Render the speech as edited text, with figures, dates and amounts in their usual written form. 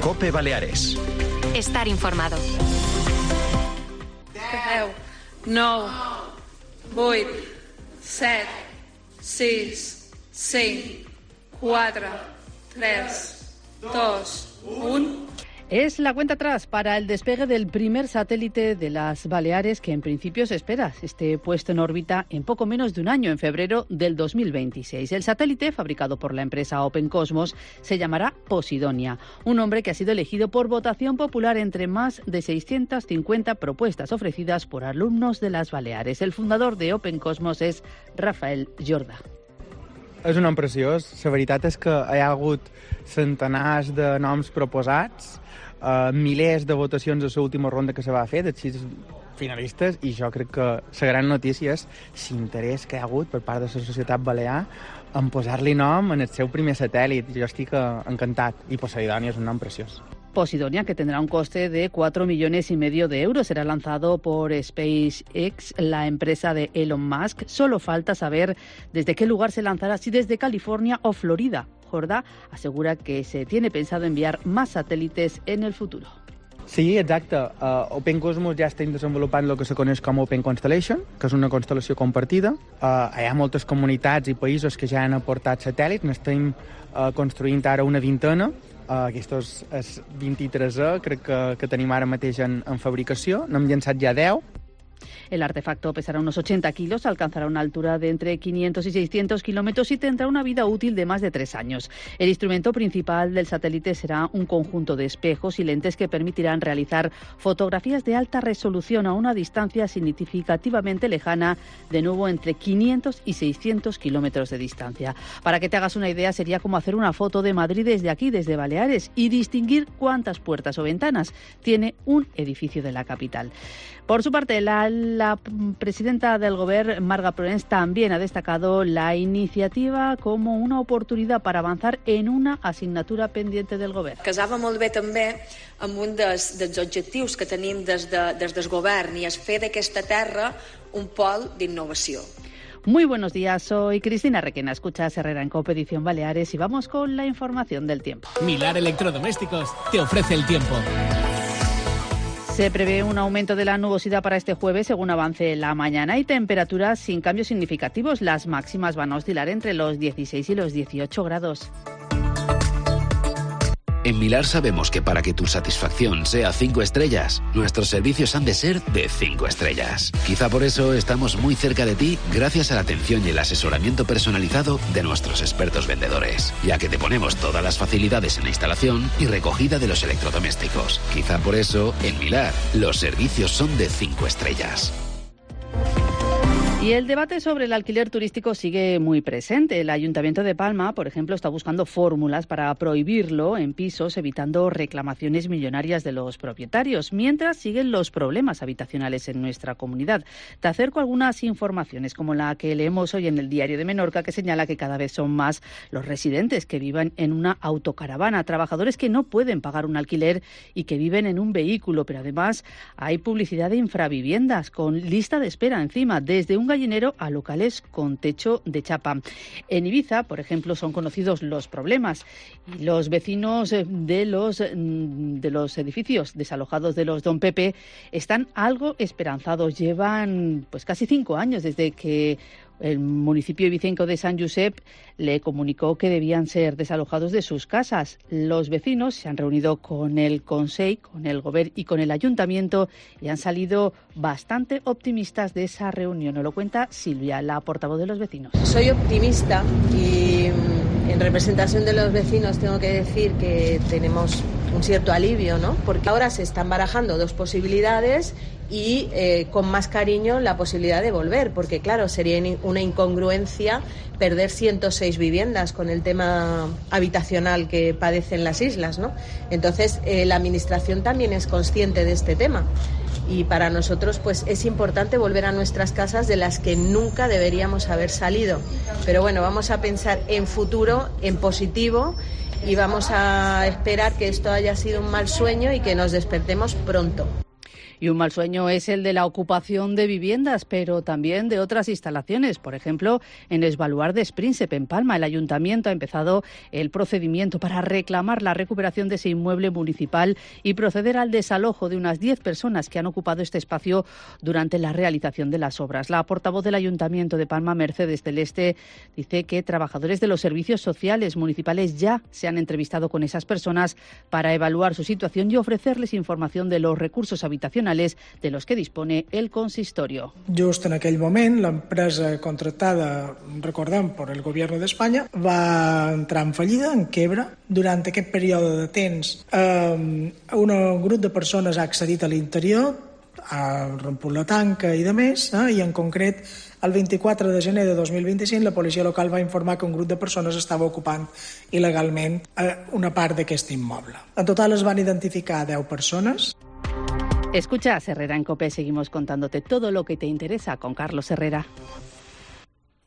COPE Baleares. Estar informado. 10, 9, 8, 7, 6, 5, 4, 3, 2, 1... Es la cuenta atrás para el despegue del primer satélite de las Baleares, que en principio se espera esté puesto en órbita en poco menos de un año, en febrero del 2026. El satélite, fabricado por la empresa Open Cosmos, se llamará Posidonia, un nombre que ha sido elegido por votación popular entre más de 650 propuestas ofrecidas por alumnos de las Baleares. El fundador de Open Cosmos es Rafael Jordà. És un nom preciós. La veritat és que hi ha hagut centenars de noms proposats, milers de votacions a l'última ronda que se va fer, de 6 finalistes, i jo crec que la gran notícia és l'interès que hi ha hagut per part de la societat balear en posar-li nom en el seu primer satèl·lit. Jo estic encantat, i Posidonia és un nom preciós. Posidonia, que tendrá un coste de 4,5 millones de euros, será lanzado por SpaceX, la empresa de Elon Musk. Solo falta saber desde qué lugar se lanzará, si desde California o Florida. Jordà asegura que se tiene pensado enviar más satélites en el futuro. Sí, exacte. Open Cosmos ja estem desenvolupant el que se coneix com Open Constellation, que és una constel·lació compartida. Hi ha moltes comunitats i països que ja han aportat satèl·lits. N'estem construint ara una vintena. Aquest és 23è, crec que tenim ara mateix en fabricació. N'hem llançat ja 10. El artefacto pesará unos 80 kilos, alcanzará una altura de entre 500 y 600 kilómetros y tendrá una vida útil de más de 3 años. El instrumento principal del satélite será un conjunto de espejos y lentes que permitirán realizar fotografías de alta resolución a una distancia significativamente lejana, de nuevo entre 500 y 600 kilómetros de distancia. Para que te hagas una idea, sería como hacer una foto de Madrid desde aquí, desde Baleares, y distinguir cuántas puertas o ventanas tiene un edificio de la capital. Por su parte, la presidenta del Govern, Marga Proens, también ha destacado la iniciativa como una oportunidad para avanzar en una asignatura pendiente del Govern. Casava molt bé també amb un dels objectius que tenim des del Govern, i és fer d'aquesta terra un pol d'innovació. Muy buenos días, soy Cristina Requena, escuchas Herrera en COPE Edición Baleares y vamos con la información del tiempo. Milar Electrodomésticos te ofrece el tiempo. Se prevé un aumento de la nubosidad para este jueves según avance la mañana y temperaturas sin cambios significativos. Las máximas van a oscilar entre los 16 y los 18 grados. En Milar sabemos que para que tu satisfacción sea 5 estrellas, nuestros servicios han de ser de 5 estrellas. Quizá por eso estamos muy cerca de ti gracias a la atención y el asesoramiento personalizado de nuestros expertos vendedores, ya que te ponemos todas las facilidades en la instalación y recogida de los electrodomésticos. Quizá por eso, en Milar, los servicios son de 5 estrellas. Y el debate sobre el alquiler turístico sigue muy presente. El Ayuntamiento de Palma, por ejemplo, está buscando fórmulas para prohibirlo en pisos, evitando reclamaciones millonarias de los propietarios, mientras siguen los problemas habitacionales en nuestra comunidad. Te acerco algunas informaciones, como la que leemos hoy en el Diario de Menorca, que señala que cada vez son más los residentes que viven en una autocaravana, trabajadores que no pueden pagar un alquiler y que viven en un vehículo, pero además hay publicidad de infraviviendas con lista de espera encima, desde un gallinero a locales con techo de chapa. En Ibiza, por ejemplo, son conocidos los problemas y los vecinos de los edificios desalojados de los Don Pepe están algo esperanzados. Llevan pues casi 5 años desde que el municipio ibicenco de Sant Josep le comunicó que debían ser desalojados de sus casas. Los vecinos se han reunido con el Consell, con el Govern y con el Ayuntamiento y han salido bastante optimistas de esa reunión. Nos lo cuenta Silvia, la portavoz de los vecinos. Soy optimista y en representación de los vecinos tengo que decir que tenemos un cierto alivio, ¿no? Porque ahora se están barajando 2 posibilidades y con más cariño la posibilidad de volver, porque claro, sería una incongruencia perder 106 viviendas con el tema habitacional que padecen las islas, ¿no? Entonces la administración también es consciente de este tema y para nosotros pues es importante volver a nuestras casas de las que nunca deberíamos haber salido. Pero bueno, vamos a pensar en futuro, en positivo, y vamos a esperar que esto haya sido un mal sueño y que nos despertemos pronto. Y un mal sueño es el de la ocupación de viviendas, pero también de otras instalaciones. Por ejemplo, en Es Baluard de Sprinsep, en Palma, el ayuntamiento ha empezado el procedimiento para reclamar la recuperación de ese inmueble municipal y proceder al desalojo de unas 10 personas que han ocupado este espacio durante la realización de las obras. La portavoz del Ayuntamiento de Palma, Mercedes Celeste, dice que trabajadores de los servicios sociales municipales ya se han entrevistado con esas personas para evaluar su situación y ofrecerles información de los recursos habitacionales de los que dispone el consistorio. Just en aquell moment, l'empresa contractada, recordem, per el Gobierno d'Espanya, va entrar en fallida, en quebra. Durant aquest període de temps, un grup de persones ha accedit a l'interior, ha romput la tanca i de més, i en concret el 24 de gener de 2025 la policia local va informar que un grup de persones estava ocupant il·legalment una part d'aquest immoble. En total es van identificar 10 persones. Escucha Herrera en COPE, seguimos contándote todo lo que te interesa con Carlos Herrera.